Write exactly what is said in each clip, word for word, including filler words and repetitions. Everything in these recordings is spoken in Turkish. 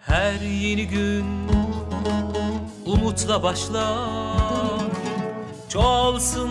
Her yeni gün umutla başlar, çoğalsın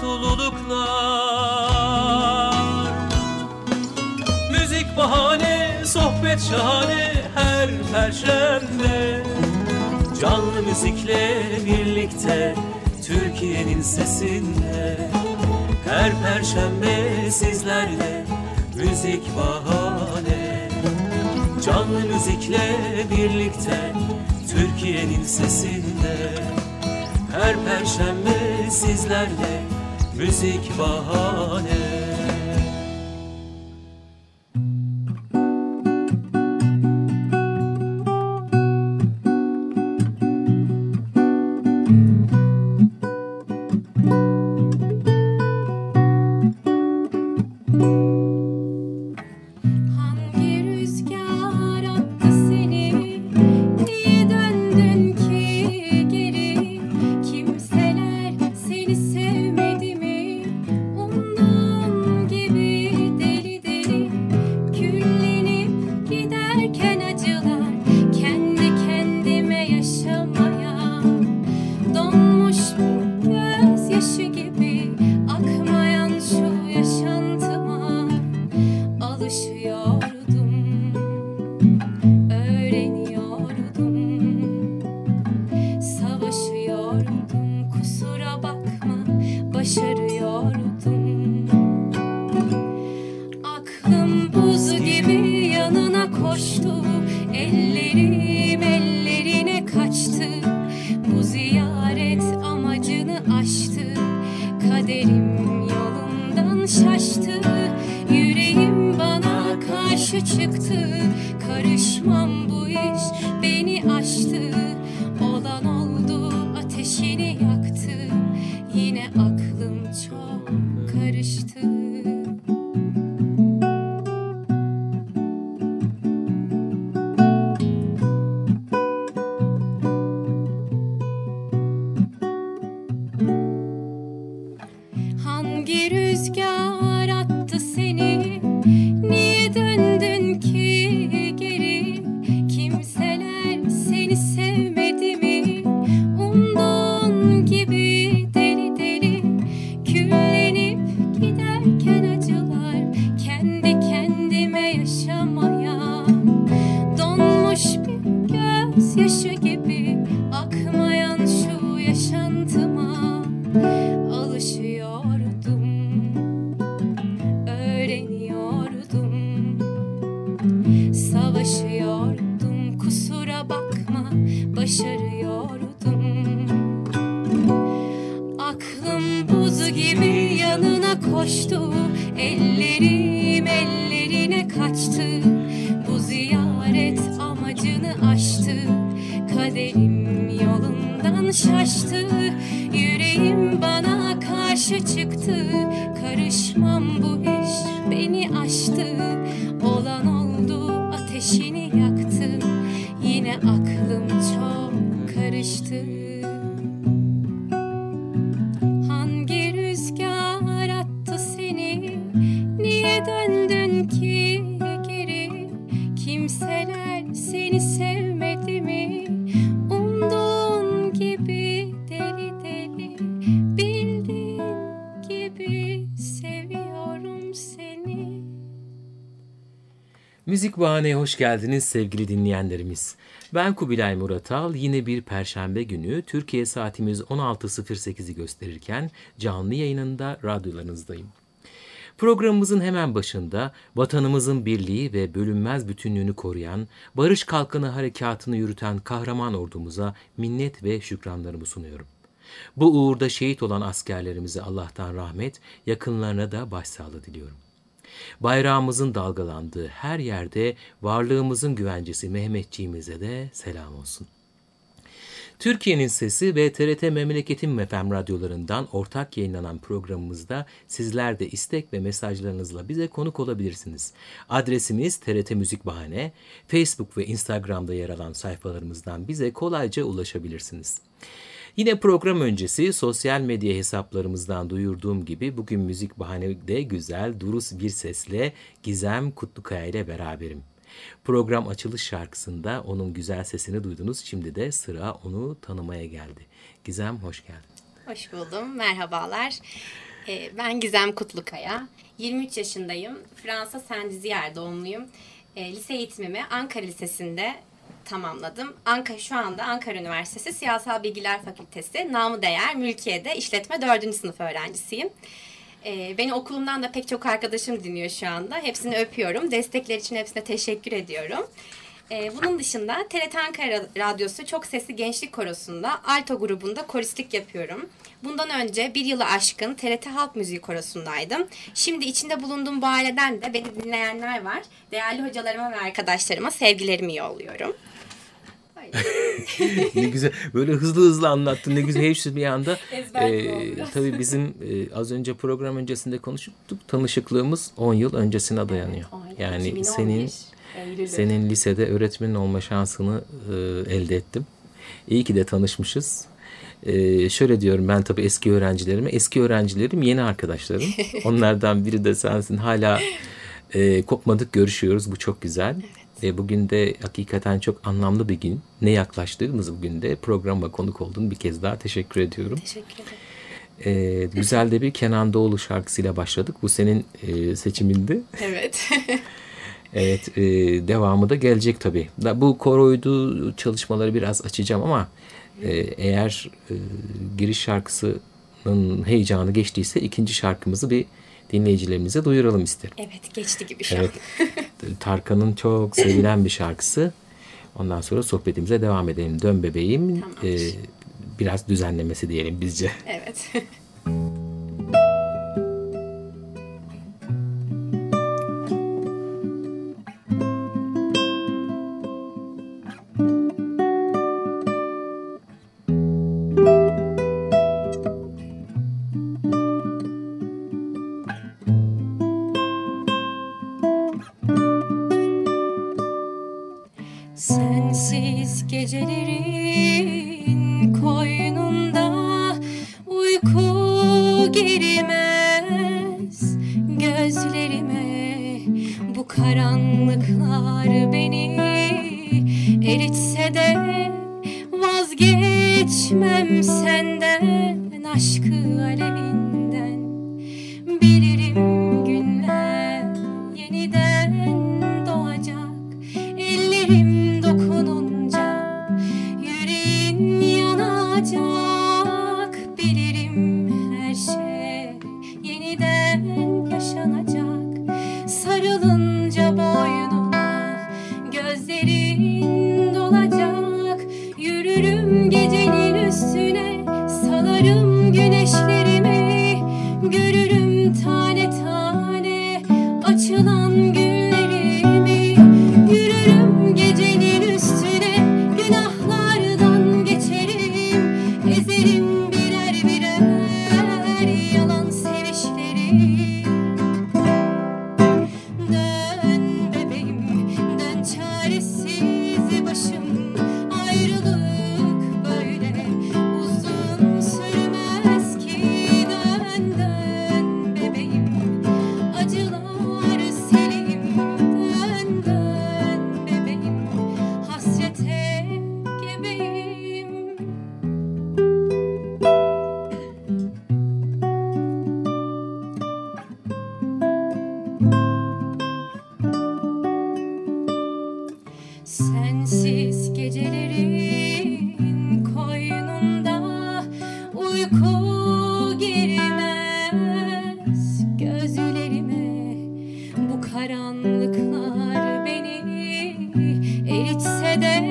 mutluluklar. Müzik bahane, sohbet şahane, her perşembe canlı müzikle birlikte Türkiye'nin sesinde. Her perşembe sizlerle müzik bahane, canlı müzikle birlikte Türkiye'nin sesinde. Her perşembe sizlerle müzik bahane. Müzik Bahane'ye hoş geldiniz sevgili dinleyenlerimiz. Ben Kubilay Muratal. Yine bir perşembe günü Türkiye saatimiz on altı sıfır sekizi gösterirken canlı yayınında radyolarınızdayım. Programımızın hemen başında vatanımızın birliği ve bölünmez bütünlüğünü koruyan, Barış Kalkını Harekatı'nı yürüten kahraman ordumuza minnet ve şükranlarımı sunuyorum. Bu uğurda şehit olan askerlerimize Allah'tan rahmet, yakınlarına da başsağlığı diliyorum. Bayrağımızın dalgalandığı her yerde varlığımızın güvencesi Mehmetçiğimize de selam olsun. Türkiye'nin Sesi ve T R T Memleketim F M radyolarından ortak yayınlanan programımızda sizler de istek ve mesajlarınızla bize konuk olabilirsiniz. Adresimiz T R T Müzik Bahane, Facebook ve Instagram'da yer alan sayfalarımızdan bize kolayca ulaşabilirsiniz. Yine program öncesi sosyal medya hesaplarımızdan duyurduğum gibi bugün Müzik Bahane'de güzel, durus bir sesle Gizem Kutlukaya ile beraberim. Program açılış şarkısında onun güzel sesini duydunuz. Şimdi de sıra onu tanımaya geldi. Gizem, hoş geldin. Hoş buldum, merhabalar. Ee, ben Gizem Kutlukaya. yirmi üç yaşındayım. Fransa Saint-Dizier doğumluyum. Ee, lise eğitimimi Ankara Lisesi'nde tamamladım. Ankara şu anda Ankara Üniversitesi Siyasal Bilgiler Fakültesi namı değer Mülkiye'de işletme dördüncü sınıf öğrencisiyim. Ee, beni okulumdan da pek çok arkadaşım dinliyor şu anda. Hepsini öpüyorum. Destekler için hepsine teşekkür ediyorum. Ee, bunun dışında T R T Ankara Radyosu Çok Sesli Gençlik Korosu'nda alto grubunda koristlik yapıyorum. Bundan önce bir yılı aşkın T R T Halk Müziği Korosu'ndaydım. Şimdi içinde bulunduğum bu aileden de beni dinleyenler var. Değerli hocalarıma ve arkadaşlarıma sevgilerimi yolluyorum. Ne güzel. Böyle hızlı hızlı anlattın. Ne güzel. Hepsi bir anda. Ee, tabii bizim e, az önce program öncesinde konuştuk. Tanışıklığımız on yıl öncesine dayanıyor. Evet, yani iki bin on bir, senin Eylül'de. senin lisede öğretmenin olma şansını e, elde ettim. İyi ki de tanışmışız. Ee, şöyle diyorum ben tabii eski öğrencilerime. Eski öğrencilerim yeni arkadaşlarım. Onlardan biri de sensin. Hala e, kopmadık, görüşüyoruz. Bu çok güzel. Evet. E, bugün de hakikaten çok anlamlı bir gün. Ne yaklaştığımız bugün de programa konuk oldun. Bir kez daha teşekkür ediyorum. Teşekkür ederim. E, güzel de bir Kenan Doğulu şarkısıyla başladık. Bu senin e, seçimindi. Evet. Evet, e, devamı da gelecek tabii. Da, bu koroydu çalışmaları biraz açacağım ama e, eğer e, giriş şarkısının heyecanı geçtiyse ikinci şarkımızı bir dinleyicilerimize duyuralım isterim. Evet, geçti gibi şu Evet. an. Tarkan'ın çok sevilen bir şarkısı. Ondan sonra sohbetimize devam edelim. Dön bebeğim. E, biraz düzenlemesi diyelim bizce. Evet. Sensiz gecelerin koynunda uyku girmez gözlerime. Bu karanlıklar beni eritse de vazgeçmem senden, aşkı alevinden. Bilirim günler yeniden doğacak, ellerim dokununca yüreğin yanacak. Bilirim her şey yeniden yaşanacak, sarılınca boynuna gözlerin dolacak. Yürürüm gecenin üstüne, salarım güneşlerimi, görürüm tane tane açılan güllerimi. Yürürüm gecenin üstüne, günahlardan geçerim, ezerim birer birer yalan sevişleri. Dön bebeğim, dön çaresiz başım, ayrılık böyle uzun sürmez ki. Dön dön bebeğim, acılar selim. Dön dön bebeğim, hasrete gebeyim. Sensiz gecelerin koynunda uyku girmez gözlerime. Bu karanlıklar beni eritse de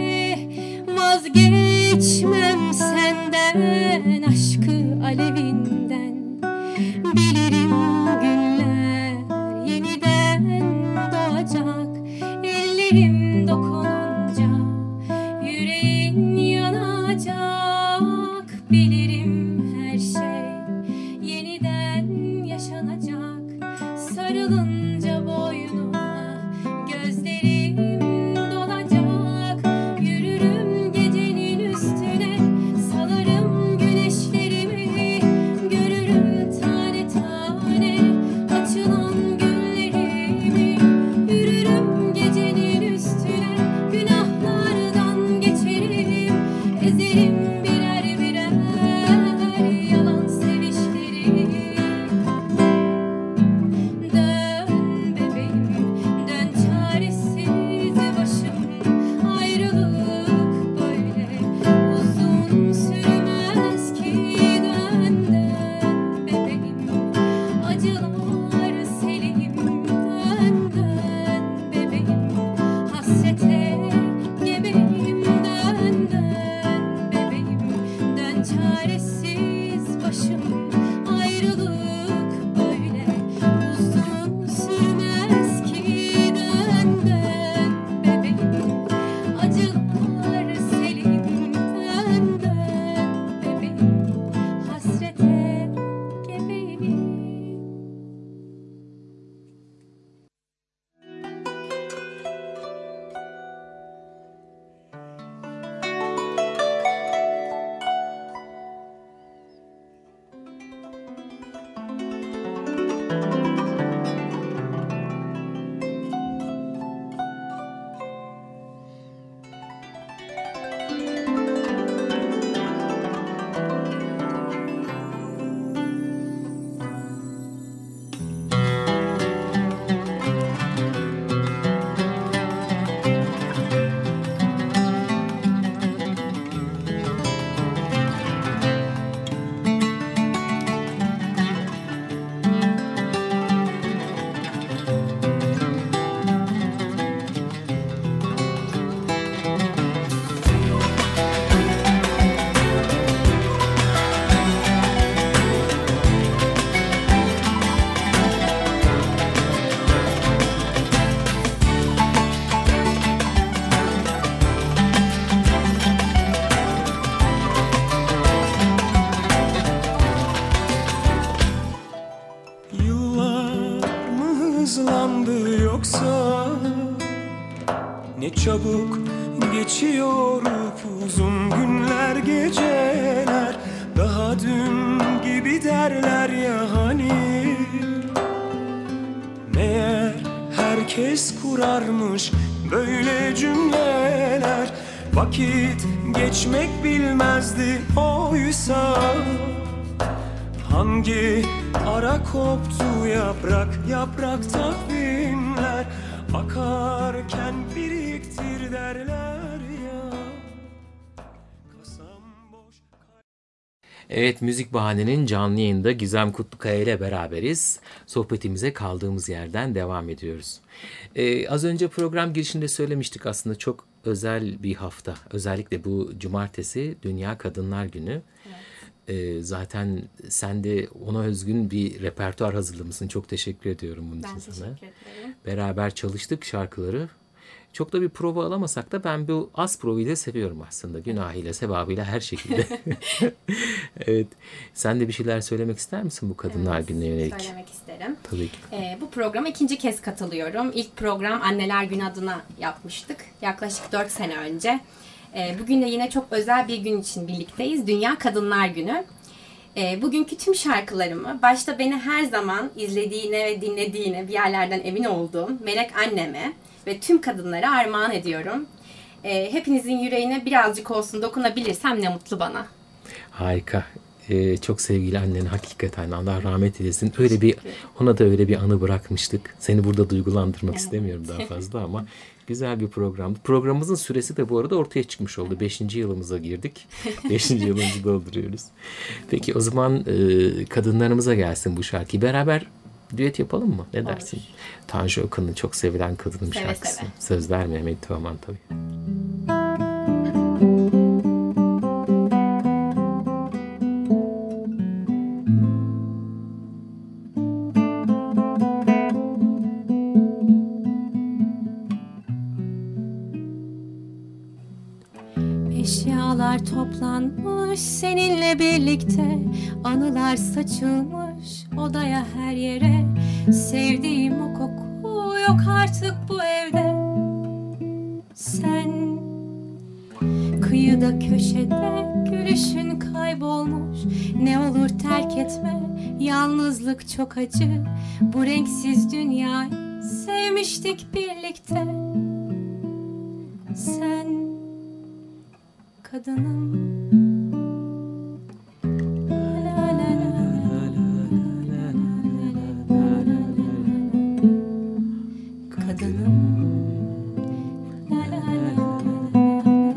vazgeçmem senden, aşkı alevinden. Bilirim günler yeniden doğacak, ellerim dokununca yüreğin yanacak. Bilirim her şey yeniden yaşanacak, sarılınca boynuna gözlerim dolacak. Yürürüm gecenin üstüne, salarım güneşlerimi, görürüm tane tane açılan güllerimi. Yürürüm gecenin hasrete gebeyim, dön dön bebeğim, dön çaresiz başım. Ayrılık böyle uzun sürmez ki, dön dön bebeğim, acılar selim, dön dön bebeğim, hasrete gebeyim. Yıllar mı hızlandı yoksa, ne çabuk geçiyor uzun günler, geceler. Daha dün gibi derler ya hani, meğer herkes kurarmış böyle cümleler. Vakit geçmek bilmezdi oysa, hangi ara koptu yaprak yaprak takvimler, akarken biriktir derler ya. Kasam boş. Evet, Müzik Bahane'nin canlı yayında Gizem Kutlukaya ile beraberiz. Sohbetimize kaldığımız yerden devam ediyoruz. Ee, az önce program girişinde söylemiştik, aslında çok özel bir hafta. Özellikle bu cumartesi Dünya Kadınlar Günü. Ee, zaten sen de ona özgün bir repertuar hazırlamışsın. Çok teşekkür ediyorum bunun Ben için sana. teşekkür ederim. Beraber çalıştık şarkıları. Çok da bir prova alamasak da ben bu az provayı da seviyorum aslında. Günahıyla, sevabıyla, her şekilde. Evet. Sen de bir şeyler söylemek ister misin bu Kadınlar Evet, Günü'ne yönelik? Söylemek isterim. Tabii ki. Ee, bu programa ikinci kez katılıyorum. İlk program Anneler Günü adına yapmıştık. Yaklaşık dört sene önce. Ee, bugün de yine çok özel bir gün için birlikteyiz. Dünya Kadınlar Günü. Ee, bugünkü tüm şarkılarımı, başta beni her zaman izlediğine ve dinlediğine bir yerlerden emin olduğum Melek anneme ve tüm kadınlara armağan ediyorum. Ee, hepinizin yüreğine birazcık olsun dokunabilirsem ne mutlu bana. Harika. Ee, çok sevgili annen, hakikaten Allah rahmet eylesin. Öyle bir, ona da öyle bir anı bırakmıştık. Seni burada duygulandırmak Evet. istemiyorum daha fazla ama güzel bir programdı. Programımızın süresi de bu arada ortaya çıkmış oldu. Beşinci yılımıza girdik. Beşinci yılımızı dolduruyoruz. Peki o zaman e, kadınlarımıza gelsin bu şarkıyı. Beraber düet yapalım mı? Ne dersin? Olur. Tanju Okan'ın çok sevilen kadınım Seve şarkısı. seve. Sözler Mehmet Teoman tabii. Eşyalar toplanmış seninle birlikte, anılar saçılmış odaya her yere. Sevdiğim o koku yok artık bu evde. Sen kıyıda köşede, gülüşün kaybolmuş. Ne olur terk etme, yalnızlık çok acı. Bu renksiz dünyayı sevmiştik birlikte. Sen kadınım. La la la la la la la la. Kadınım. La la la la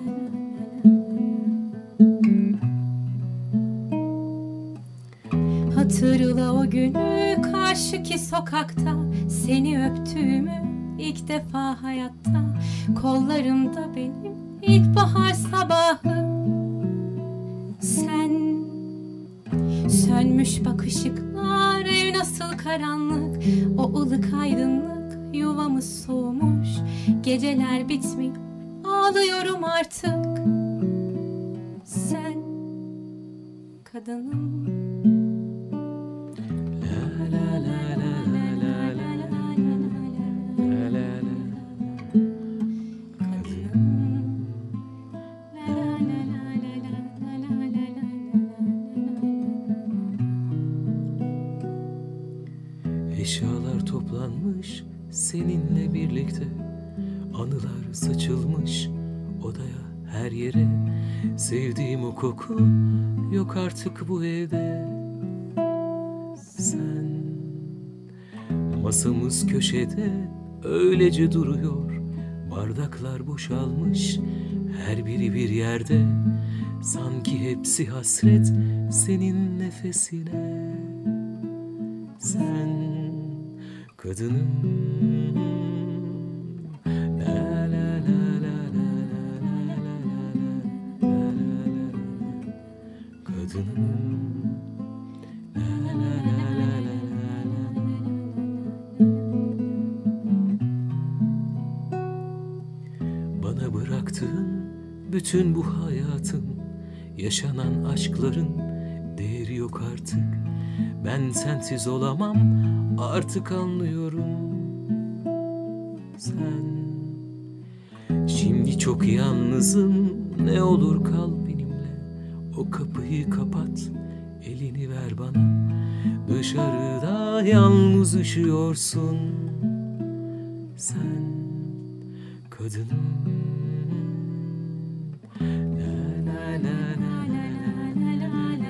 la. Hatırla o günü karşıki sokakta, seni öptüğümü ilk defa hayatta. Kollarımda benim ilkbahar sabahı. Sen, sönmüş bak ışıklar, ev nasıl karanlık. O ılık aydınlık, yuvamız soğumuş. Geceler bitmiyor, ağlıyorum artık. Sen, kadınım. Eşyalar toplanmış seninle birlikte, anılar saçılmış odaya, her yere. Sevdiğim o koku yok artık bu evde. Sen, masamız köşede öylece duruyor, bardaklar boşalmış, her biri bir yerde. Sanki hepsi hasret senin nefesine. Sen, kadınım. La la la la la la la la la la. Kadınım. La la la la la la. Bana bıraktığın bütün bu hayatın, yaşanan aşkların değeri yok artık. Ben sensiz olamam artık, anlıyorum. Sen, şimdi çok yalnızım, ne olur kal benimle. O kapıyı kapat, elini ver bana. Dışarıda yalnız üşüyorsun. Sen, kadınım. La la la la la la la la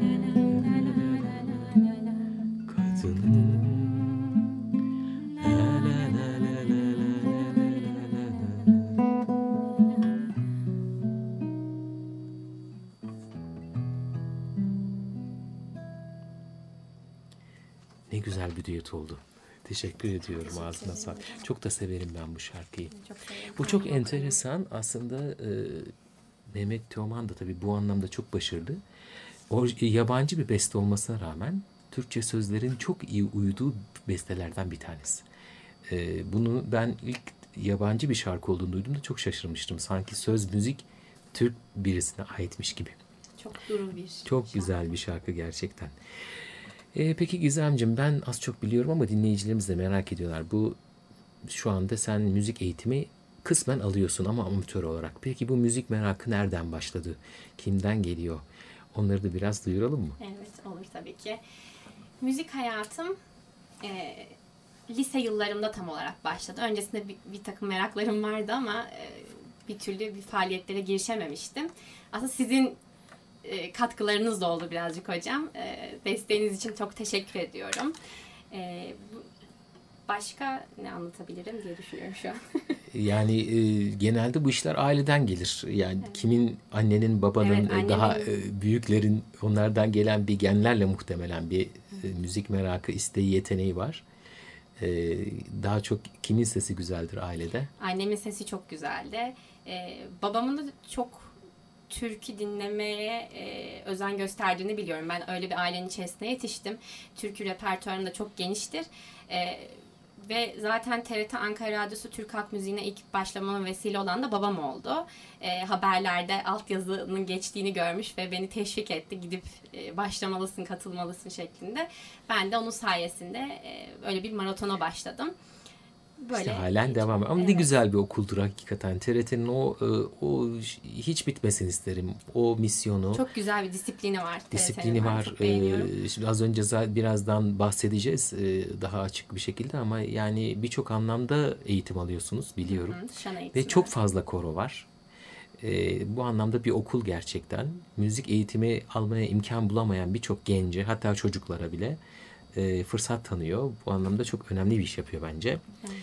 la. Kadınım. La la la la la la la la. Ne güzel bir düet oldu. Teşekkür ediyorum, ağzına sağlık. Çok da severim ben bu şarkıyı. Çok severim. Bu çok enteresan. Aslında e, Mehmet Teoman da tabii bu anlamda çok başarılı. O yabancı bir beste olmasına rağmen Türkçe sözlerin çok iyi uyduğu bestelerden bir tanesi. E, bunu ben ilk yabancı bir şarkı olduğunu duyduğumda çok şaşırmıştım. Sanki söz müzik Türk birisine aitmiş gibi. Çok duru bir Çok şarkı. güzel bir şarkı gerçekten. E, peki Gizemciğim, ben az çok biliyorum ama dinleyicilerimiz de merak ediyorlar. Bu şu anda sen müzik eğitimi kısmen alıyorsun ama amatör olarak. Peki bu müzik merakı nereden başladı? Kimden geliyor? Onları da biraz duyuralım mı? Evet, olur tabii ki. Müzik hayatım e, lise yıllarımda tam olarak başladı. Öncesinde bir, bir takım meraklarım vardı ama e, bir türlü bir faaliyetlere girişememiştim. Aslında sizin e, katkılarınız da oldu birazcık hocam. E, desteğiniz için çok teşekkür ediyorum. E, bu, başka ne anlatabilirim diye düşünüyorum şu an. Yani e, genelde bu işler aileden gelir. Yani evet. Kimin, annenin, babanın, Evet, annemin... daha e, büyüklerin, onlardan gelen bir genlerle muhtemelen bir e, müzik merakı, isteği, yeteneği var. E, daha çok kimin sesi güzeldir ailede? Annemin sesi çok güzeldi. E, babamın da çok türkü dinlemeye e, özen gösterdiğini biliyorum. Ben öyle bir ailenin içerisinde yetiştim. Türkü repertuarım da çok geniştir. E, Ve zaten T R T Ankara Radyosu Türk Halk Müziği'ne ilk başlamama vesile olan da babam oldu. E, haberlerde altyazının geçtiğini görmüş ve beni teşvik etti. Gidip e, başlamalısın, katılmalısın şeklinde. Ben de onun sayesinde e, öyle bir maratona başladım. Böyle işte halen devam ediyor. Ama evet. Ne güzel bir okuldur hakikaten. T R T'nin o o hiç bitmesin isterim. O misyonu. Çok güzel bir disiplini var. Disiplini var. Ee, şimdi az önce birazdan bahsedeceğiz daha açık bir şekilde ama yani birçok anlamda eğitim alıyorsunuz biliyorum. Hı hı, şan eğitimi. Ve çok fazla koro var. Ee, bu anlamda bir okul gerçekten. Müzik eğitimi almaya imkan bulamayan birçok gence, hatta çocuklara bile E, fırsat tanıyor. Bu anlamda çok önemli bir iş yapıyor bence. Evet.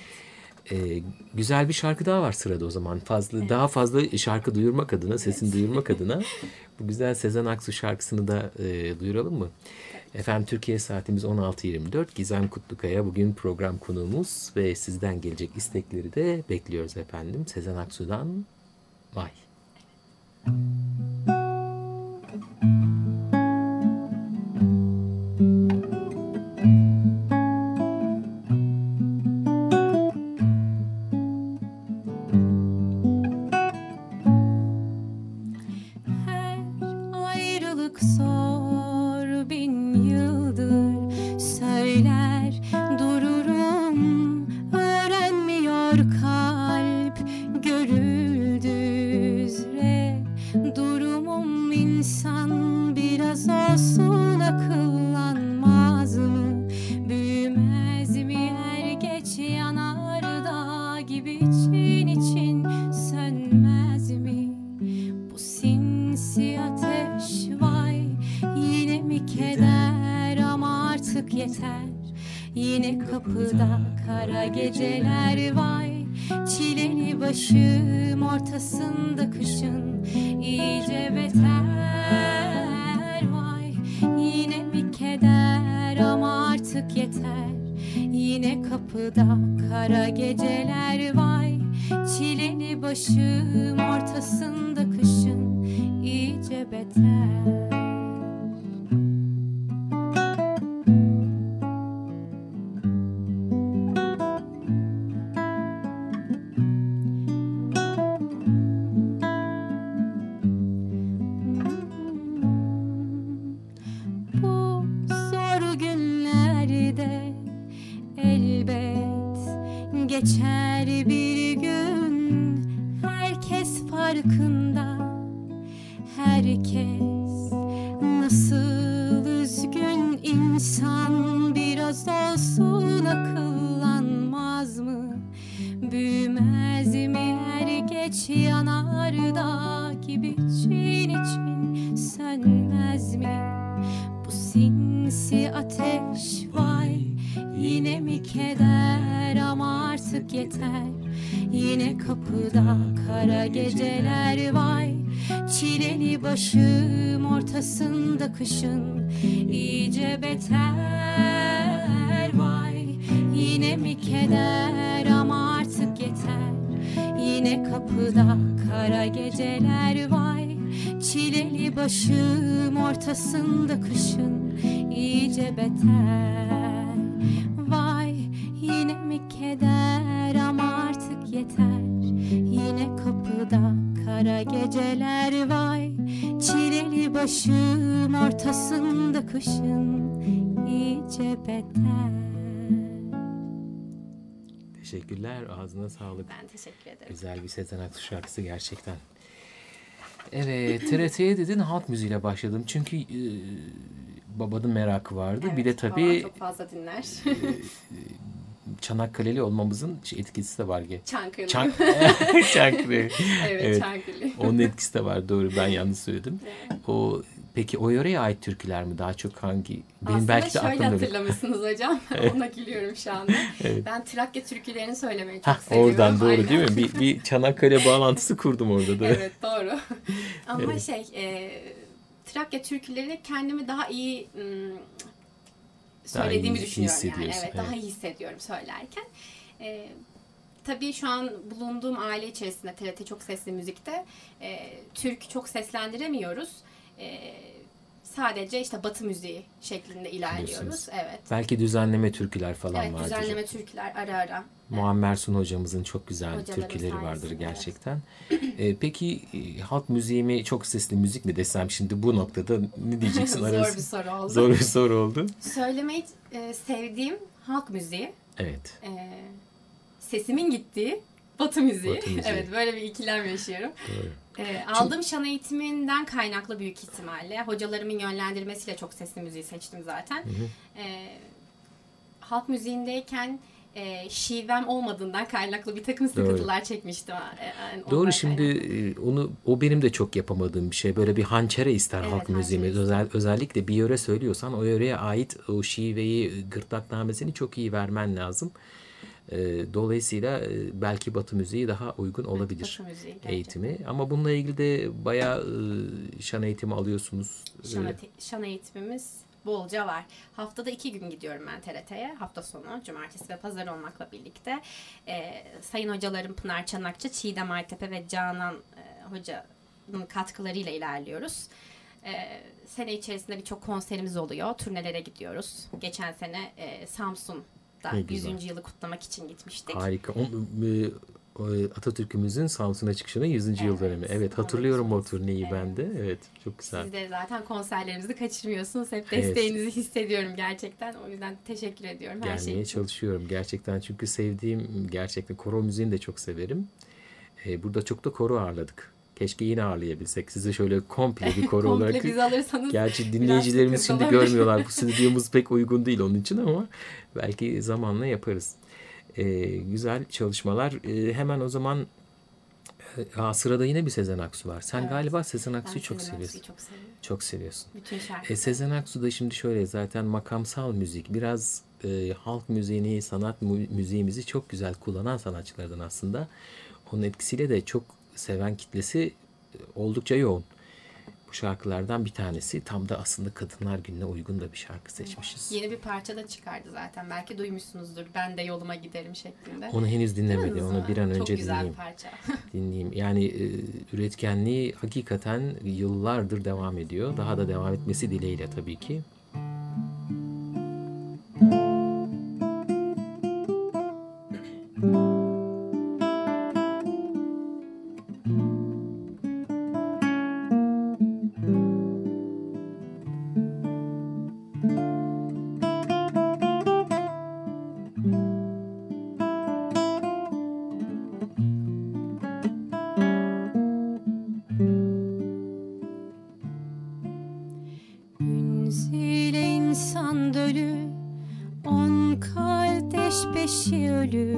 E, güzel bir şarkı daha var sırada o zaman. Fazla evet. Daha fazla şarkı duyurmak adına, sesini evet. duyurmak adına bu güzel Sezen Aksu şarkısını da e, duyuralım mı? Efendim Türkiye saatimiz on altı yirmi dört. Gizem Kutlukaya bugün program konuğumuz ve sizden gelecek istekleri de bekliyoruz efendim. Sezen Aksu'dan Vay. Yine kapıda kara geceler vay. Çileli başım ortasında kışın iyice beter vay. Yine mi keder ama artık yeter. Yine kapıda kara geceler vay. Çileli başım ortasında kışın iyice beter. Geçer bir gün, herkes farkında. Herkes nasıl üzgün, insan biraz olsun akıllanmaz mı? Büyümez mi er geç yanardağ gibi için için sönmez mi? Bu sinsi ateş vay. Yine mi keder ama artık yeter. Yine kapıda kara geceler vay. Çileli başım ortasında kışın iyice beter vay. Yine mi keder ama artık yeter. Yine kapıda kara geceler vay. Çileli başım ortasında kışın iyice beter. Vay yine mi keder ama artık yeter. Yine kapıda kara geceler vay. Çileli başım ortasında kışın iyice beter. Teşekkürler. Ağzına sağlık. Ben teşekkür ederim. Güzel bir Sezen Aksu şarkısı gerçekten. Evet, T R T'ye dedin halk müziğiyle başladım. Çünkü e, babanın merakı vardı. Evet, bir de tabii babam çok fazla dinler. Çanakkale'li olmamızın etkisi de var. Çankırı. Çank Çankırı. evet, Evet. Çankırı. Onun etkisi de var. Doğru, ben yanlış söyledim. Evet. O peki o yöreye ait türküler mi daha çok hangi? Benim Aslında belki de şöyle aklımda bir- hatırlamışsınız hocam. Ona gülüyorum şu anda. Evet. Ben Trakya türkülerini söylemeyi çok Hah, seviyorum. oradan doğru Aynen. değil mi? Bir, bir Çanakkale bağlantısı kurdum orada da. Evet doğru. Ama Evet. şey e, Trakya türkülerini kendimi daha iyi ım, söylediğimi iyi düşünüyorum yani. hissediyorsun, Evet, evet. daha iyi hissediyorum söylerken. E, tabii şu an bulunduğum aile içerisinde T R T Çok Sesli Müzik'te e, türkü çok seslendiremiyoruz. E, sadece işte Batı müziği şeklinde ilerliyoruz. Biliyorsunuz. Evet. Belki düzenleme türküler falan Evet, vardır. düzenleme türküler ara ara. Muammer Sun hocamızın çok güzel Hocalarımız türküleri vardır sayesinde, gerçekten. Ee, peki e, halk müziği mi, çok sesli müzik mi desem şimdi bu noktada ne diyeceksin? Zor arası? bir soru oldu. Zor bir soru oldu. Söylemeyi e, sevdiğim halk müziği, Evet. e, sesimin gittiği Batı müziği. Batı müziği. Evet, böyle bir ikilem yaşıyorum. Doğru. E, aldığım şan eğitiminden kaynaklı büyük ihtimalle. Hocalarımın yönlendirmesiyle çok sesli müziği seçtim zaten. Hı hı. E, halk müziğindeyken e, şivem olmadığından kaynaklı bir takım sıkıntılar çekmiştim. E, yani Doğru, ondan şimdi kaynaklı. e, onu o benim de çok yapamadığım bir şey. Böyle bir hançere ister Evet, halk müziği. hançere Özel, özellikle bir yöre söylüyorsan o yöreye ait o şiveyi, gırtlaknamesini çok iyi vermen lazım. E, dolayısıyla e, belki Batı müziği daha uygun olabilir Batı müziği gerçekten. eğitimi. Ama bununla ilgili de bayağı e, şan eğitimi alıyorsunuz. Şan, E, ete- şan eğitimimiz bolca var. Haftada iki gün gidiyorum ben T R T'ye. Hafta sonu, cumartesi ve pazar olmakla birlikte. Ee, sayın hocalarım Pınar Çanakçı, Çiğdem Aytepe ve Canan e, Hoca'nın katkılarıyla ilerliyoruz. Ee, sene içerisinde birçok konserimiz oluyor. Turnelere gidiyoruz. Geçen sene e, Samsun'da Ne güzel. yüzüncü yılı kutlamak için gitmiştik. Harika. O, e, o, Atatürk'ümüzün Samsun'a çıkışının yüzüncü yıl Evet, dönemi. Evet, ona hatırlıyorum o gitmiştik. turneyi Evet. ben de. Evet, çok güzel. Siz de zaten konserlerimizi kaçırmıyorsunuz. Hep Evet. desteğinizi hissediyorum gerçekten. O yüzden teşekkür ediyorum her şey Gelmeye için. çalışıyorum gerçekten, çünkü sevdiğim, gerçekten koro müziğini de çok severim. Ee, burada çok da koro ağırladık. Keşke yine ağırlayabilsek. Sizi şöyle komple bir koro Komple olarak. bizi alırsanız Gerçi dinleyicilerimiz sıkıntı şimdi olabilir. görmüyorlar. Bu stüdyomuz pek uygun değil onun için, ama belki zamanla yaparız. Ee, güzel çalışmalar. Ee, hemen o zaman e, aa, sırada yine bir Sezen Aksu var. Sen Evet. galiba Sezen Ben Aksu'yu çok Sezen seviyorsun. Aksu'yu çok seviyorum. Çok seviyorsun. Bütün şarkıları. E, Sezen Aksu da şimdi şöyle, zaten makamsal müzik, biraz e, halk müziğini, sanat mü- müziğimizi çok güzel kullanan sanatçılardan aslında. Onun etkisiyle de çok seven kitlesi e, oldukça yoğun. Bu şarkılardan bir tanesi, tam da aslında Kadınlar Günü'ne uygun da bir şarkı seçmişiz. Yeni bir parça da çıkardı zaten. Belki duymuşsunuzdur. Ben de yoluma giderim şeklinde. Onu henüz dinlemedim. Duymadınız Onu mı? bir an önce Çok güzel dinleyeyim. bir parça. dinleyeyim. Yani e, üretkenliği hakikaten yıllardır devam ediyor. Daha da devam etmesi dileğiyle tabii ki. Ünzile insan dölü, on kardeş beşi ölü.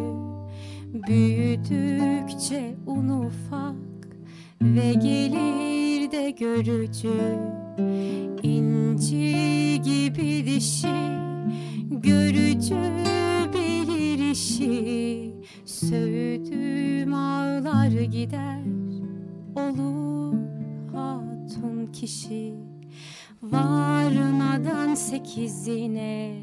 Büyüdükçe un ufak ve gelir de görücü. İnci gibi dişi, görücü bilir işi. Söğüdüm ağlar gider, olur hatun kişi. Varmadan sekizine,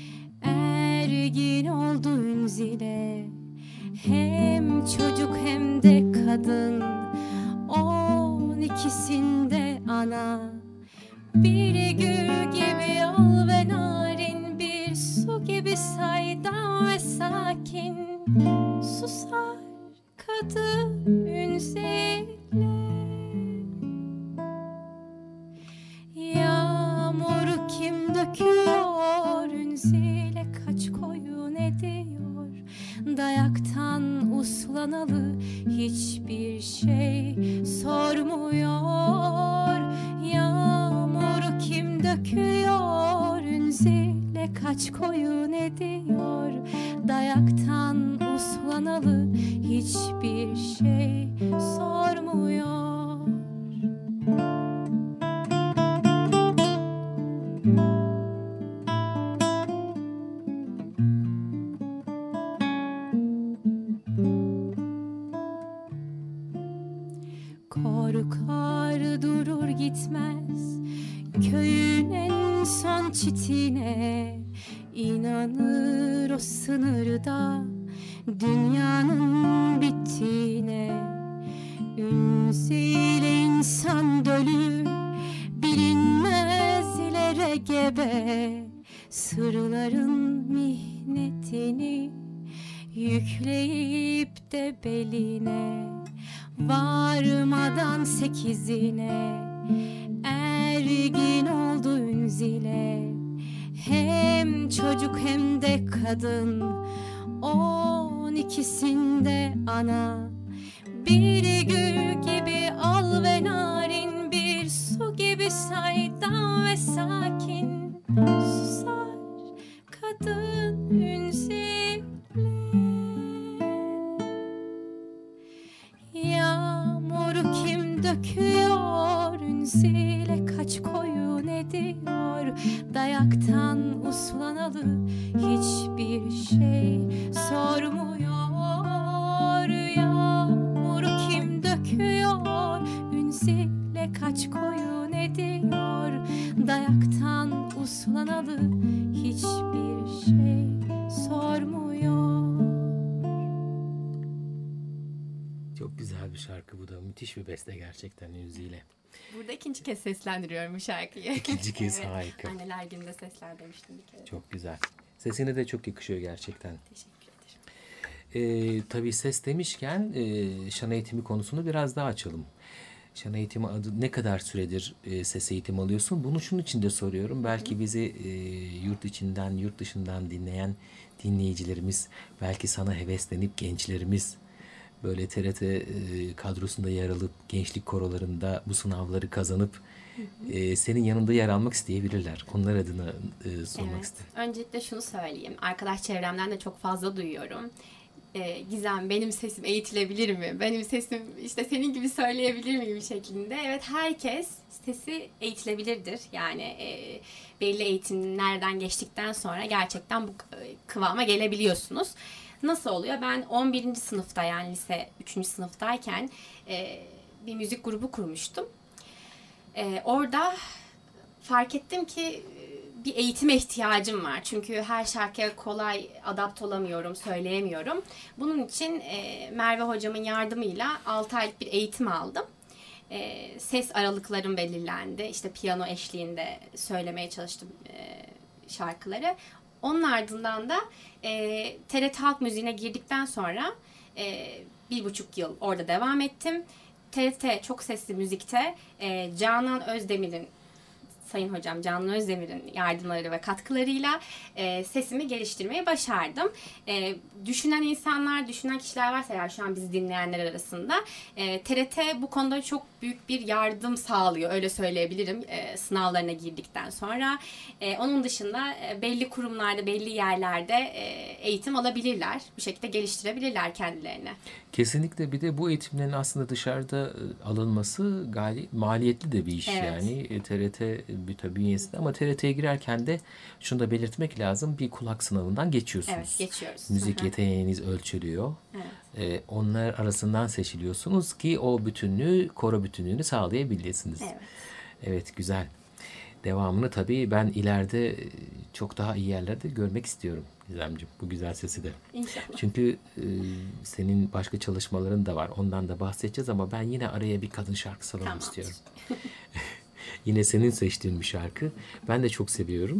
ergin oldu ünzile. Hem çocuk hem de kadın, on ikisinde ana. Bir gül gibi al ve narin, bir su gibi saydam ve sakin. Susar kadın ünzile. Yağmuru kim döküyor, ünzile kaç koyun ediyor. Dayaktan uslanalı hiçbir şey sormuyor. Yağmuru kim döküyor, ünzile kaç koyun ediyor. Dayaktan uslanalı hiçbir şey sormuyor. Korkar durur gitmez köyün en son çitine. İnanır o sınırda dünyanın bittiğine. Ünzile insan dölü, bilinmez ilere gebe. Sırların mihnetini yükleyip de beline. Varmadan sekizine, ergin oldu ünzile. Hem çocuk hem de kadın, on ikisinde ana. Bir gül gibi al ve narin, bir su gibi saydam ve sakin. Susar kadın ünzile. Yağmuru kim döküyor, ünzile kaç koyun ediyor. Dayaktan uslanalı hiçbir şey sormuyor. Yağmuru kim döküyor, ünzile kaç koyun ediyor. Dayaktan uslanalı Çok güzel bir şarkı bu da. Müthiş bir beste gerçekten Ünzi'yle. Burada ikinci kez seslendiriyorum bu şarkıyı. İkinci kez Evet, harika. Anneler Günü'nde seslendirmiştim bir kere. Çok güzel. Sesine de çok yakışıyor gerçekten. Teşekkür ederim. Ee, tabii ses demişken e, şan eğitimi konusunu biraz daha açalım. Şan eğitimi adı ne kadar süredir e, ses eğitimi alıyorsun? Bunu şunun için de soruyorum. Belki bizi e, yurt içinden, yurt dışından dinleyen dinleyicilerimiz, belki sana heveslenip gençlerimiz böyle T R T e, kadrosunda yer alıp gençlik korolarında bu sınavları kazanıp e, senin yanında yer almak isteyebilirler. Onlar adına e, sormak Evet. istedim. Öncelikle şunu söyleyeyim. Arkadaş çevremden de çok fazla duyuyorum. Ee, Gizem, benim sesim eğitilebilir mi? Benim sesim işte senin gibi söyleyebilir mi gibi şeklinde. Evet, herkes sesi eğitilebilirdir. Yani e, belli eğitimlerden geçtikten sonra gerçekten bu e, kıvama gelebiliyorsunuz. Nasıl oluyor? Ben on birinci sınıfta, yani lise üçüncü sınıftayken e, bir müzik grubu kurmuştum. E, orada fark ettim ki bir eğitime ihtiyacım var. Çünkü her şarkıya kolay adapte olamıyorum, söyleyemiyorum. Bunun için e, Merve hocamın yardımıyla altı aylık bir eğitim aldım. E, ses aralıklarım belirlendi. İşte piyano eşliğinde söylemeye çalıştım e, şarkıları. Onun ardından da e, T R T Halk Müziği'ne girdikten sonra e, bir buçuk yıl orada devam ettim. T R T Çok Sesli Müzik'te e, Canan Özdemir'in Sayın Hocam Canan Özdemir'in yardımları ve katkılarıyla e, sesimi geliştirmeyi başardım. E, düşünen insanlar, düşünen kişiler varsa eğer şu an bizi dinleyenler arasında e, T R T bu konuda çok büyük bir yardım sağlıyor. Öyle söyleyebilirim e, sınavlarına girdikten sonra. E, onun dışında e, belli kurumlarda, belli yerlerde e, eğitim alabilirler. Bu şekilde geliştirebilirler kendilerini. Kesinlikle, bir de bu eğitimlerin aslında dışarıda e, alınması gayet maliyetli de bir iş. Evet. Yani E, T R T bir tabii bünyesinde, ama T R T'ye girerken de şunu da belirtmek lazım, bir kulak sınavından geçiyorsunuz. Evet, geçiyoruz. Müzik Hı hı. yeteneğiniz ölçülüyor. Evet. E, onlar arasından seçiliyorsunuz ki o bütünlüğü, koro bütünlüğünü sağlayabilirsiniz. Evet. Evet, güzel. Devamını tabii ben ileride e, çok daha iyi yerlerde görmek istiyorum Gizemciğim, bu güzel sesi de. İnşallah. Çünkü e, senin başka çalışmaların da var. Ondan da bahsedeceğiz, ama ben yine araya bir kadın şarkısı alalım Tamamdır. istiyorum. Yine senin seçtiğin bir şarkı. Ben de çok seviyorum.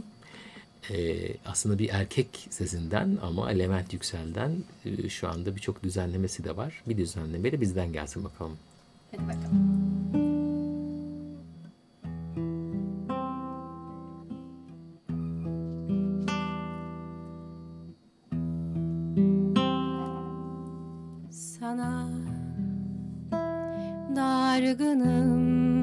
E, aslında bir erkek sesinden, ama Levent Yüksel'den e, şu anda birçok düzenlemesi de var. Bir düzenlemeyle bizden gelsin bakalım. Hadi bakalım. Sana dargınım,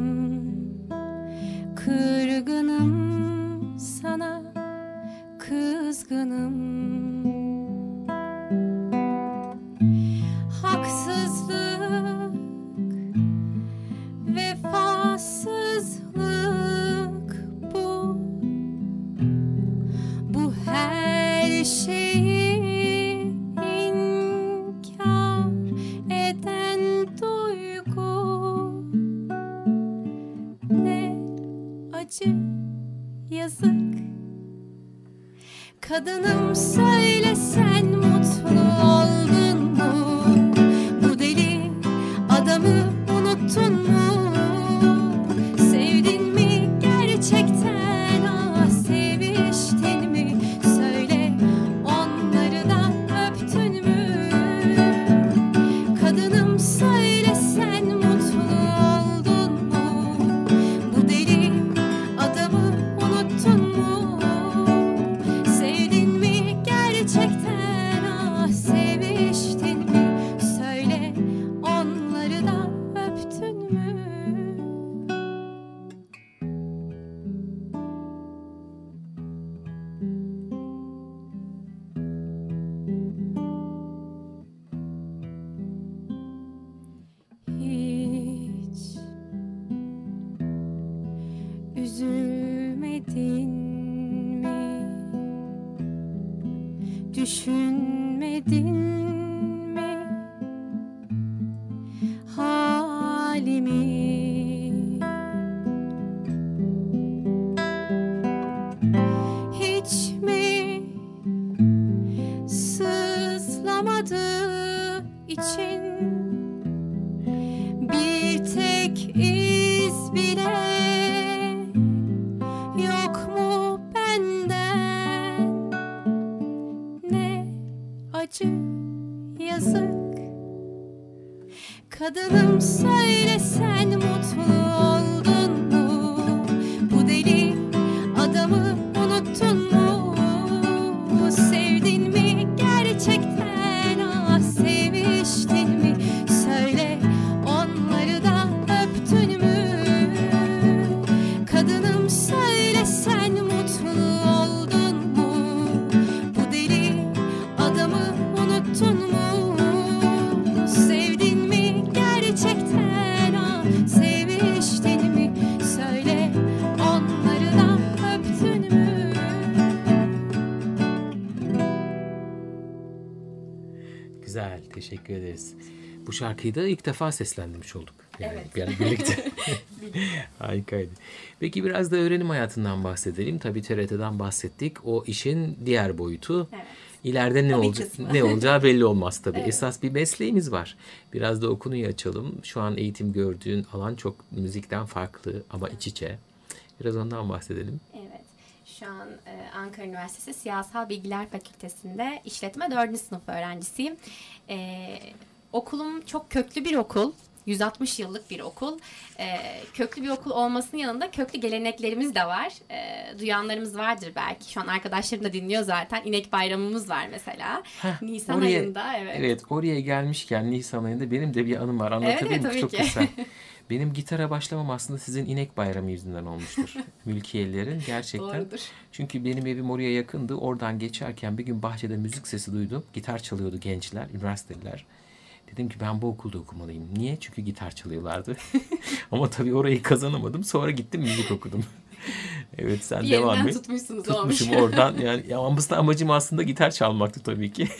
kırgınım, sana kızgınım. Haksızlık, vefasızlık bu. Bu her şeyi inkar eden duygu. Ne acı, yazık. Kadınım, söyle, sen mutlu oldun mu? Bu deli adamı unuttun mu? Sevdin mi gerçekten? Ah, seviştin mi? Söyle, onları da öptün mü? Kadınım, söyle, sen mutlu oldun mu? Bu deli adamı unuttun mu? Sevdin mi gerçekten? Ah, seviştin mi? Söyle, onları da öptün mü? Hiç üzülmedin mi? Düşünmedin mi halimi? Hiç mi sızlamadı için Kadınım söyle sen mutlu oldun mu? Bu deli adamı unuttun mu? Sevdin mi gerçekten, ah seviştin mi? Söyle onları da öptün mü? Kadınım söyle sen mutlu oldun mu? Bu deli adamı unuttun mu? Sevdin mi gerçekten, ah seviştin mi? Söyle onları da öptün mü? Güzel, teşekkür ederiz. Bu şarkıyı da ilk defa seslendirmiş olduk. Yani Evet. yani birlikte. Harikaydı. Peki biraz da öğrenim hayatından bahsedelim. Tabii T R T'den bahsettik. O işin diğer boyutu. Evet. İleride ne Hobi olacak, kısmı. ne olacağı belli olmaz tabii. Evet. Esas bir mesleğimiz var. Biraz da o konuyu açalım. Şu an eğitim gördüğün alan çok müzikten farklı ama iç içe. Biraz ondan bahsedelim. Evet. Şu an e, Ankara Üniversitesi Siyasal Bilgiler Fakültesi'nde işletme dördüncü sınıf öğrencisiyim. E, okulum çok köklü bir okul. yüz altmış yıllık bir okul. E, köklü bir okul olmasının yanında köklü geleneklerimiz de var. E, duyanlarımız vardır belki. Şu an arkadaşlarım da dinliyor zaten. İnek bayramımız var mesela. Heh, Nisan oraya- ayında. Evet. Evet, oraya gelmişken Nisan ayında benim de bir anım var. Anlatabilir Evet, miyim? tabii Çok ki. kısa. Benim gitara başlamam aslında sizin inek bayramı yüzünden olmuştur. Mülkiyelilerin gerçekten. Doğrudur. Çünkü benim evim oraya yakındı. Oradan geçerken bir gün bahçede müzik sesi duydum. Gitar çalıyordu gençler, üniversiteliler. Dedim ki ben bu okulda okumalıyım. Niye? Çünkü gitar çalıyorlardı. Ama tabii orayı kazanamadım. Sonra gittim müzik okudum. Evet, sen Bir devam yerinden et. tutmuşsunuz Tutmuşum olmuş. oradan. Yani ya, aslında amacım aslında gitar çalmaktı tabii ki.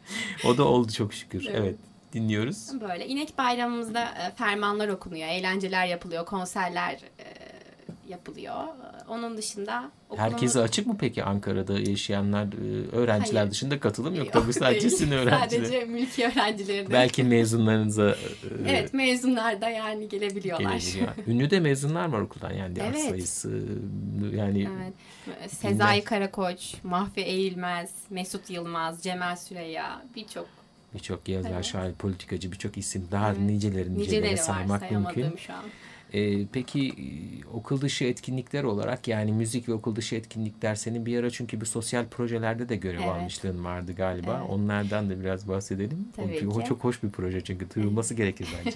O da oldu çok şükür. Evet. Evet. Dinliyoruz. Böyle inek bayramımızda e, fermanlar okunuyor, eğlenceler yapılıyor, konserler e, yapılıyor. Onun dışında Herkese açık mı peki Ankara'da yaşayanlar, e, öğrenciler Hayır. dışında katılım yok? Yok, Tabii sadece değil. sizin öğrenciler. Sadece mülki öğrencileri de. Belki mezunlarınıza e, Evet, mezunlar da yani gelebiliyorlar. gelebiliyor. Ünlü de mezunlar var okuldan yani diğer Evet. sayısı yani Evet. Sezai Karakoç, Mahfi Eğilmez, Mesut Yılmaz, Cemal Süreyya, birçok birçok yazar, Evet. şair, politikacı, birçok isim daha Evet. niceleri niceleri niceleri var saymak sayamadığım mümkün. şu an. Ee, peki e, okul dışı etkinlikler olarak yani müzik ve okul dışı etkinlikler senin bir ara çünkü bir sosyal projelerde de görev Evet. almışlığın vardı galiba. Evet. Onlardan da biraz bahsedelim. Tabii o, o ki. çok hoş bir proje çünkü duyulması gerekir bence.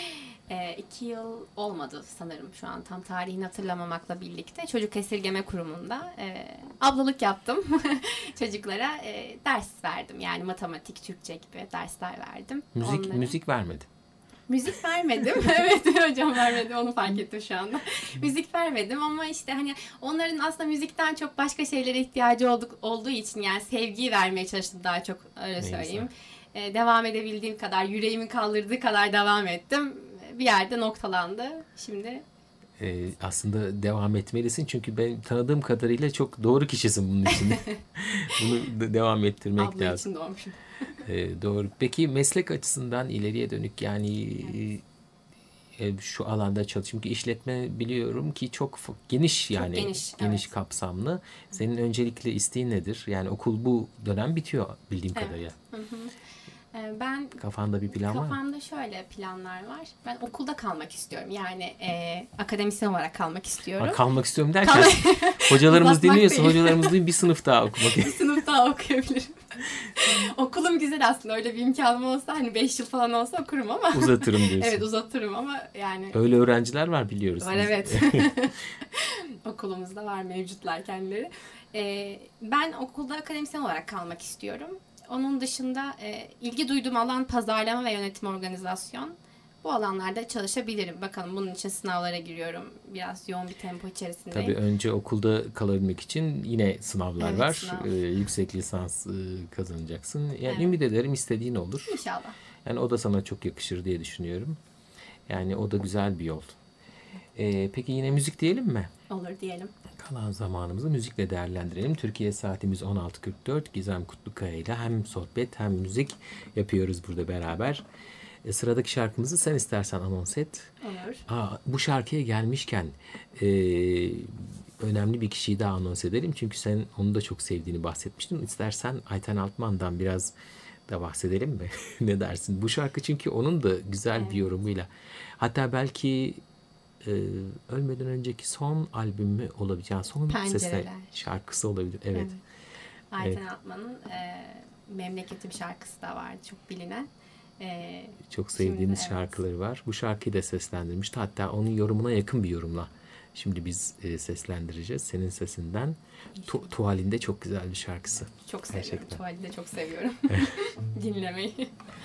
E, iki yıl olmadı sanırım şu an tam tarihini hatırlamamakla birlikte Çocuk Esirgeme Kurumu'nda e, ablalık yaptım. Çocuklara e, ders verdim yani matematik, Türkçe gibi dersler verdim. Müzik Onlara- müzik vermedi. Müzik vermedim. Evet hocam vermedi onu fark ettim şu anda. Müzik vermedim ama işte hani onların aslında müzikten çok başka şeylere ihtiyacı olduk, olduğu için yani sevgiyi vermeye çalıştım daha çok öyle Ne söyleyeyim. Ee, devam edebildiğim kadar yüreğimin kaldırdığı kadar devam ettim. Bir yerde noktalandı. Şimdi Ee, aslında devam etmelisin çünkü ben tanıdığım kadarıyla çok doğru kişisin bunun için. Bunu da devam ettirmek abla lazım. için doğmuşum. Ee, doğru. Peki meslek açısından ileriye dönük yani e, şu alanda çalış. Çünkü işletme biliyorum ki çok f- geniş yani geniş, geniş evet. kapsamlı. Senin öncelikli isteğin nedir? Yani okul bu dönem bitiyor bildiğim Evet. kadarıyla. Ee, ben Kafanda bir plan var mı? kafamda şöyle planlar var. Ben okulda kalmak istiyorum. Yani e, akademisyen olarak kalmak istiyorum. Ha, kalmak istiyorum derken Kal- hocalarımız Uzatmak dinliyorsa değil. hocalarımız duyun bir sınıf daha okumak. Bir sınıf daha okuyabilirim. Okulum güzel aslında. Öyle bir imkanım olsa hani beş yıl falan olsa okurum ama. Uzatırım diyorsun. Evet uzatırım ama yani Öyle öğrenciler var biliyoruz. var biz. evet. Okulumuzda var mevcutlar kendileri. Ee, ben okulda akademisyen olarak kalmak istiyorum. Onun dışında e, ilgi duyduğum alan pazarlama ve yönetim organizasyon. Bu alanlarda çalışabilirim. Bakalım bunun için sınavlara giriyorum. Biraz yoğun bir tempo içerisindeyim. Tabii önce okulda kalabilmek için yine sınavlar Evet, var. sınav. Ee, yüksek lisans e, kazanacaksın. Yani Evet. ümit ederim istediğin olur. İnşallah. Yani o da sana çok yakışır diye düşünüyorum. Yani o da güzel bir yol. Ee, peki yine müzik diyelim mi? Olur diyelim. Kalan zamanımızı müzikle değerlendirelim. Türkiye saatimiz on altı kırk dört. Gizem Kutlukaya ile hem sohbet hem müzik yapıyoruz burada beraber. E, sıradaki şarkımızı sen istersen anons et. Olur. Aa, bu şarkıya gelmişken e, önemli bir kişiyi daha anons edelim. Çünkü sen onu da çok sevdiğini bahsetmiştin. İstersen Ayten Altman'dan biraz da bahsedelim mi? Ne dersin? Bu şarkı çünkü onun da güzel bir yorumuyla. Hatta belki e, ölmeden önceki son albümü olabilir. Yani son sesle Pencereler. şarkısı olabilir. Evet. Evet. Ayten Altman'ın e, Memleketim şarkısı da vardı, çok bilinen. E, Çok Şimdi sevdiğimiz evet. şarkıları var. Bu şarkıyı da seslendirmişti. Hatta onun yorumuna yakın bir yorumla. Şimdi biz e, seslendireceğiz. Senin sesinden. Tu- Tuvalinde çok güzel bir şarkısı. Çok seviyorum. Gerçekten. Tuvalide de çok seviyorum dinlemeyi.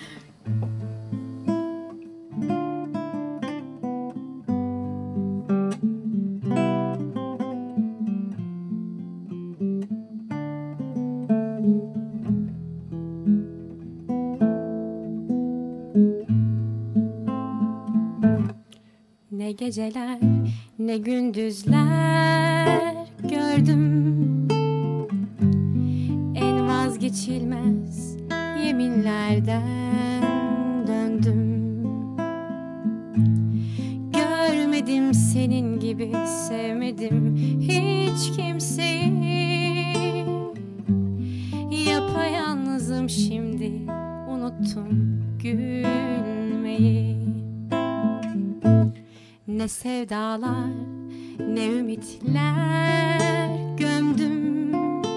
Ne geceler, ne gündüzler gördüm. En vazgeçilmez yeminlerden döndüm. Görmedim senin gibi, sevmedim hiç kimseyi. Yapayalnızım şimdi, unuttum gülmeyi. Ne sevdalar, ne ümitler gömdüm.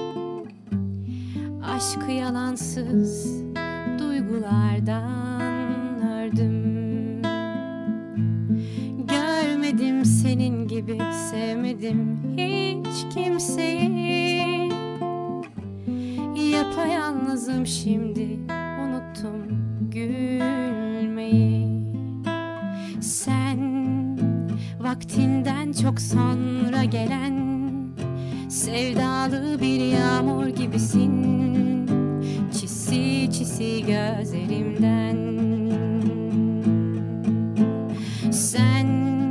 Aşkı yalansız duygulardan ördüm. Görmedim senin gibi, sevmedim hiç kimseyi. Yapayalnızım şimdi, unuttum gülmeyi. Sen vaktinden çok sonra gelen sevdalı bir yağmur gibisin. Çisi çisi gözlerimden. Sen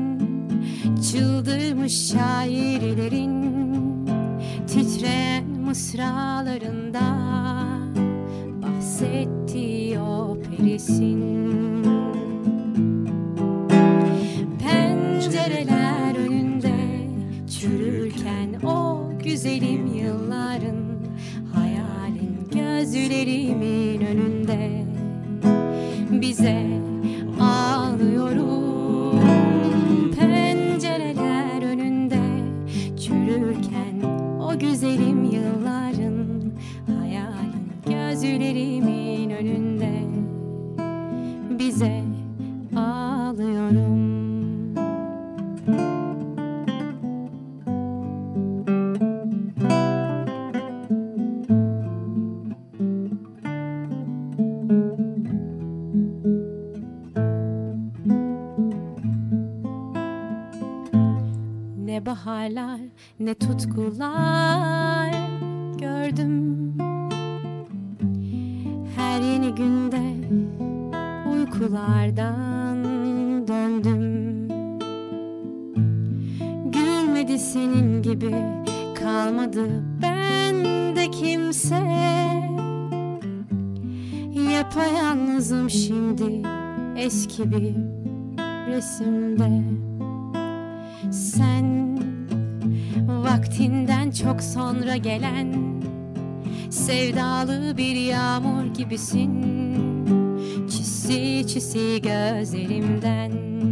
çıldırmış şairlerin titreyen mısralarında bahsettiği o perisin. Pencereler önünde çürürken o güzelim yılların, hayalin gözlerimin önünde. Bize ağlıyorum. Pencereler önünde çürürken o güzelim yılların, hayalin gözlerimin önünde. Bize ağlıyorum. Ne baharlar, ne tutkular gördüm. Her yeni günde uykulardan döndüm. Gülmedi senin gibi, kalmadı bende kimse. Yapayalnızım şimdi, eski bir resimde. Sen vaktinden çok sonra gelen sevdalı bir yağmur gibisin. Çisi çisi gözlerimden.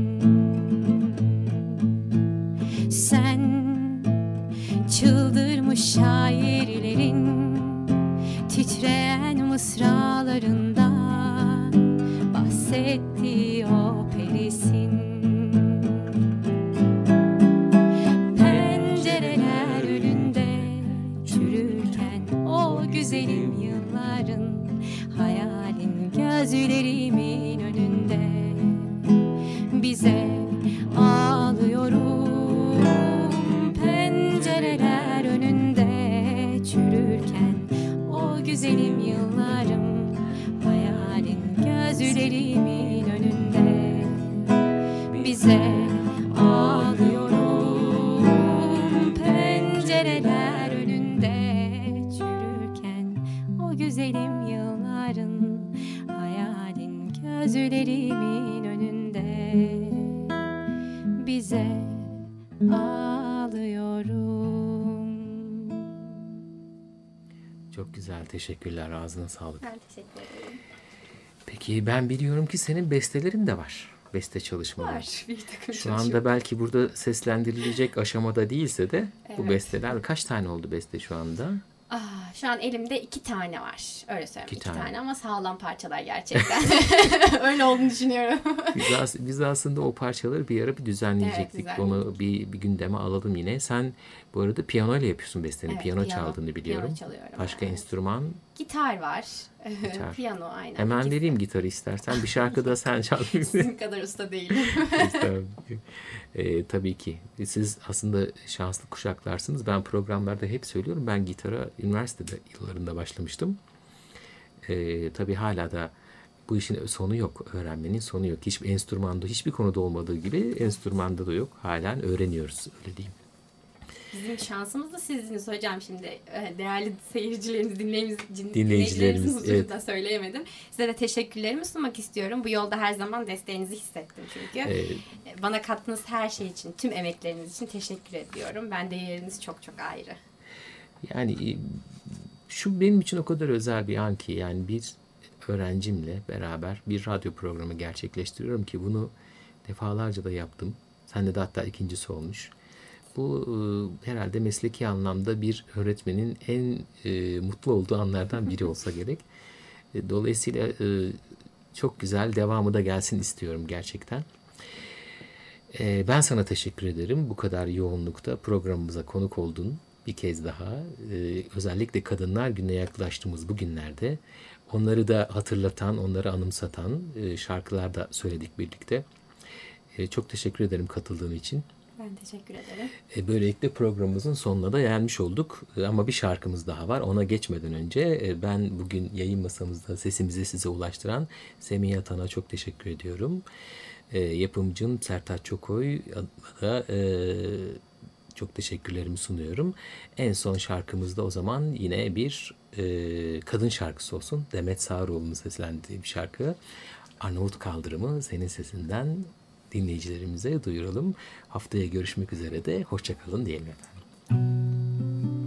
Sen çıldırmış şairlerin titreyen mısralarında bahsettiği o perisin. Pencereler önünde çürürken o güzelim yılların, hayalin gözlerimin önünde. Bize ağlıyorum. Pencereler önünde çürürken o güzelim yıllarım, hayalin gözlerimin önünde. Bize ağlıyorum. Pencereler önünde çürürken o güzelim yılların, hayalin gözlerimin önünde. Bize ağlıyorum. Çok güzel. Teşekkürler. Ağzına sağlık. Ben teşekkür ederim. Peki ben biliyorum ki senin bestelerin de var. Beste çalışmaları. Var. Bir takım Şu anda belki burada seslendirilecek aşamada değilse de bu Evet. besteler kaç tane oldu beste şu anda? Ah, şu an elimde iki tane var. Öyle söyleyeyim. İki İki, tane. tane. ama sağlam parçalar gerçekten. Öyle olduğunu düşünüyorum. Biz, as- biz aslında o parçaları bir ara bir düzenleyecektik. Evet, Onu bir, bir gündeme alalım yine. Sen bu arada piyano ile yapıyorsun besteni. Evet, piyano, piyano. çaldığını biliyorum. Piyano çalıyorum, Başka evet. enstrüman. Gitar var. Gitar. Piyano aynen. Hemen İkisi. vereyim gitarı istersen. Bir şarkı da sen çal. Sizin kadar usta değilim. Estağfurullah. Ee, tabii ki. Siz aslında şanslı kuşaklarsınız. Ben programlarda hep söylüyorum. Ben gitara üniversitede yıllarında başlamıştım. Ee, tabii hala da bu işin sonu yok. Öğrenmenin sonu yok. Hiçbir enstrümanda, hiçbir konuda olmadığı gibi enstrümanda da yok. Halen öğreniyoruz. Öyle diyeyim. Bizim şansımız da sizsiniz hocam şimdi. e, Değerli seyircilerimiz, dinleyicilerimiz, Dinleyicilerimiz, dinleyicilerimizin huzurunda evet. söyleyemedim. Size de teşekkürlerimi sunmak istiyorum. Bu yolda her zaman desteğinizi hissettim çünkü. Ee, Bana kattığınız her şey için, tüm emekleriniz için teşekkür ediyorum. Ben de yeriniz çok çok ayrı. Yani e, şu benim için o kadar özel bir an ki yani bir öğrencimle beraber bir radyo programı gerçekleştiriyorum ki bunu defalarca da yaptım. Sende de hatta ikincisi olmuş. Bu e, herhalde mesleki anlamda bir öğretmenin en e, mutlu olduğu anlardan biri olsa gerek. E, dolayısıyla e, çok güzel, devamı da gelsin istiyorum gerçekten. E, ben sana teşekkür ederim. Bu kadar yoğunlukta programımıza konuk oldun. Bir kez daha e, özellikle Kadınlar Günü'ne yaklaştığımız bu günlerde onları da hatırlatan, onları anımsatan e, şarkılar da söyledik birlikte. E, çok teşekkür ederim katıldığın için. Ben teşekkür ederim. E, böylelikle programımızın sonuna da gelmiş olduk. E, ama bir şarkımız daha var. Ona geçmeden önce e, ben bugün yayın masamızda sesimizi size ulaştıran Semih Atan'a çok teşekkür ediyorum. E, yapımcım Sertaç Çokoy da e, çok teşekkürlerimi sunuyorum. En son şarkımızda o zaman yine bir e, kadın şarkısı olsun. Demet Sağaroğlu'nun seslendiği bir şarkı. Arnavut Kaldırımı senin sesinden dinleyicilerimize duyuralım. Haftaya görüşmek üzere de hoşça kalın diyelim efendim.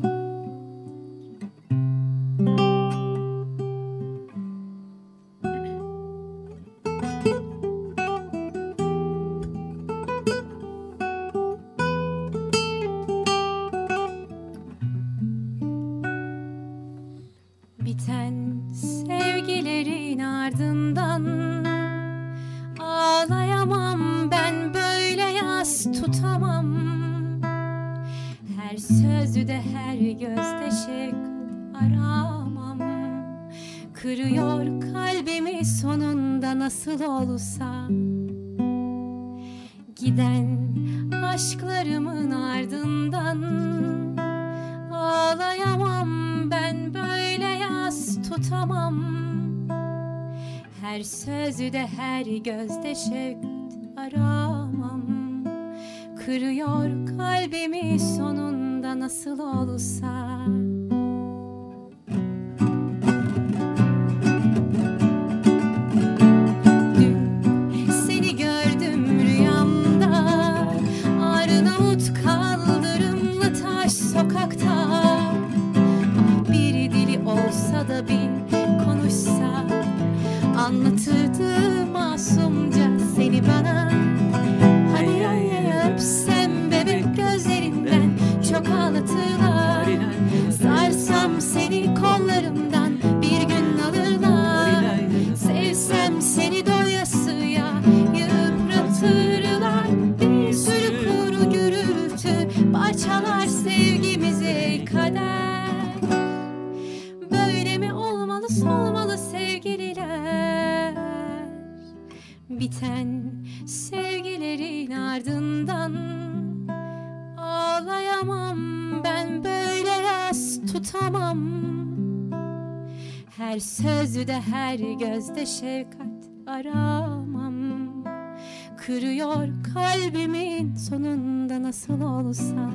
Biten sevgilerin ardından ağlayamam, ben böyle yas tutamam. Her sözü de her gözde şefkat aramam. Kırıyor kalbimi sonunda nasıl olsa. Giden aşklarımın ardından ağlayamam, ben böyle yas tutamam. Her sözü de her gözde şefkat aramam. Kırıyor kalbimi sonunda nasıl olsa. Dün seni gördüm rüyamda, Arnavut kaldırımlı taş sokakta. Ah, bir dili olsa da bir konuşsa, anlatırdı masumca seni bana. Hadi ay ay öpsem bebek gözlerinden, çok ağlatırlar. Sarsam seni kollarımdan, bir gün alırlar. Sevsem seni doyasıya yıpratırlar. Bir sürü kuru gürültü parçalar sevgimizi kader. Böyle mi olmalı, solmalı sevgililer? Biten sevgilerin ardından ağlayamam, ben böyle yas tutamam. Her sözü de her gözde şefkat aramam. Kırıyor kalbimin sonunda nasıl olsa.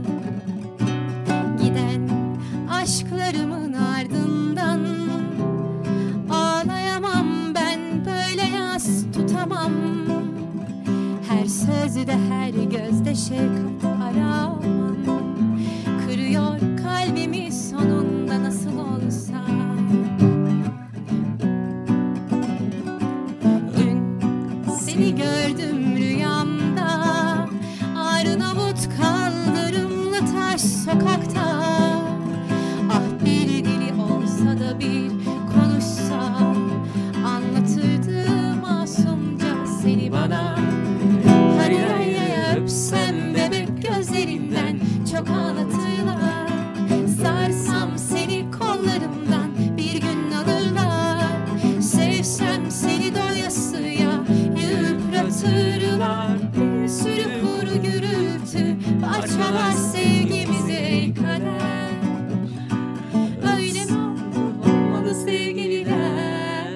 Giden aşklarımın ardından ağlayamam, ben böyle yas tutamam. Her sözü de her gözde şefkat aramam. Kırıyor kalbimi sonunda nasıl olsa. sokakta. Ah bir dili olsa da bir konuşsa, anlatırdı masumca seni bana. Hani ay ay öpsem bebek gözlerinden çok ağlatırlar. Sarsam seni kollarımdan bir gün alırlar. Sevsem seni doyasıya yıpratırlar. Bir sürü kuru gürültü parçalar sevgimizi ey kader. Öyle mi olmalı sevgililer?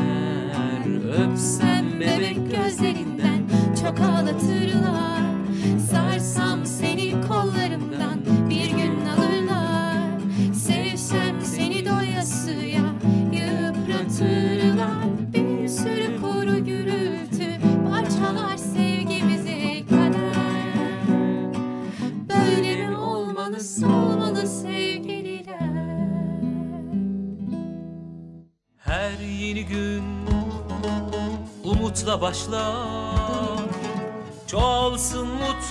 Öpsem bebek gözlerinden çok ağlatırlar. Sarsam seni kollarımdan bir gün alırlar. Sevsem seni doyasıya yıpratırlar. Bir sürü kuru gürültü parçalar sevgimizi ey kader. Böyle mi olmalı, olmalı sevgililer? Her yeni gün umutla başlar, çoğalsın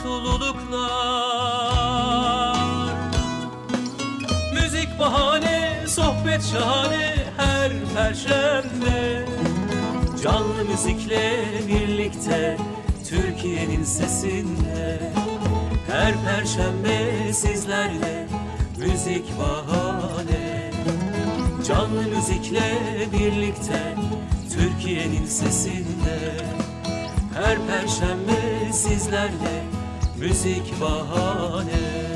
mutluluklar. Müzik bahane, sohbet şahane her perşembe. Canlı müzikle birlikte Türkiye'nin sesinde. Her perşembe sizlerle müzik bahane. Canlı müzikle birlikte Türkiye'nin sesinde. Her perşembe sizlerle müzik bahane.